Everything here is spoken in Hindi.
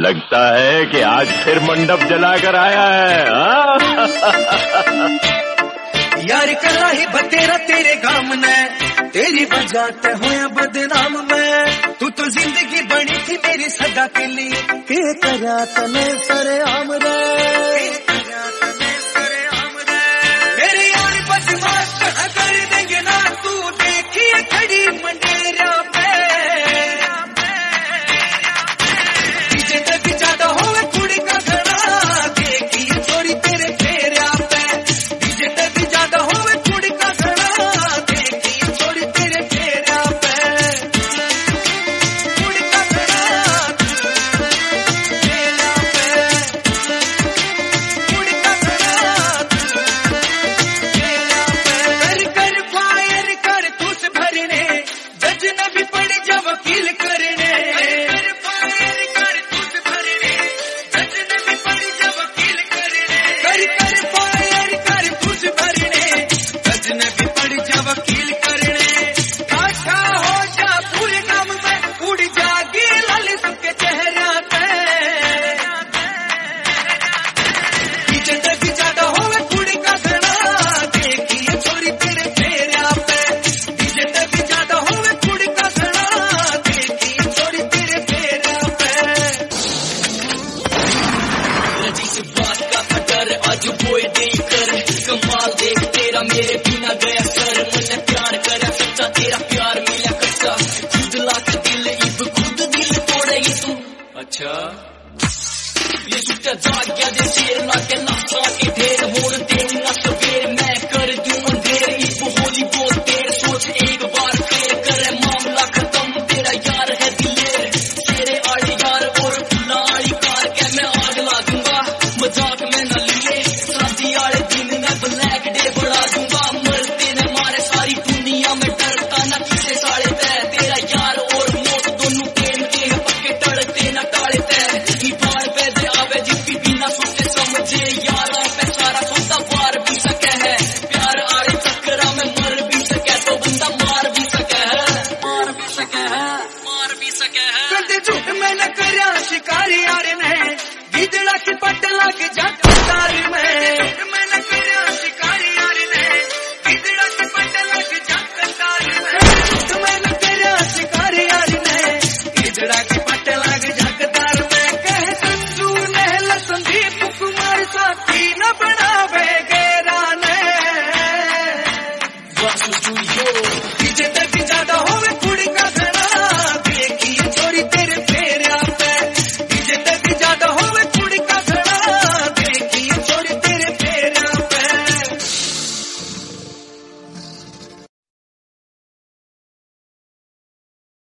लगता है कि आज फिर मंडप जलाकर आया है। यार कला ही बतेरा तेरे गाम ने, तेरी वजह ते होया बदनाम मैं। तू तो जिंदगी बनी थी मेरी सदा के लिए, के करा तने सरे आम रे, मेरे यार बदमाश कर देंगे ना, तू देखिए खड़ी मंडेरा पे। डीजे तक ज्यादा होवे कुड़ी का घड़ा, देखिए चोरी तेरे फेरा पे। डीजे तक ज्यादा होवे कुड़ी का घड़ा, देखिए चोरी तेरे फेरा पे। कुड़ी का घड़ा फेरा पे, कुड़ी का घड़ा फेरा पे। कर फायर कर तुस भरने, जज न भी पड़ी जा वकील करने। कर फायर कर तुस भरने, जज न भी पड़ी जा वकील करने। कर फायर कर तुस भरने, जज न भी पड़ी जा वकील करने। काठा हो जा पूरे गांव में, उड़ जागी लाल सबके चेहरा पे। डीजे तक ज्यादा होवे कुड़ी का घड़ा, देखिए छोरी तेरे फेरा पे। डीजे तक ज्यादा होवे कुड़ी का घड़ा, देखिए छोरी तेरे फेरा पे। जिस बात का डर आज बोए दे कर, कमाल देख तेरा मेरे बिना गया सर। मन प्यार करा सच्चा, तेरा प्यार मिला कच्चा। खुद लाख दिल इब खुद दिल तोड़े तू। अच्छा ये सुट्टा जाग गया दे शेर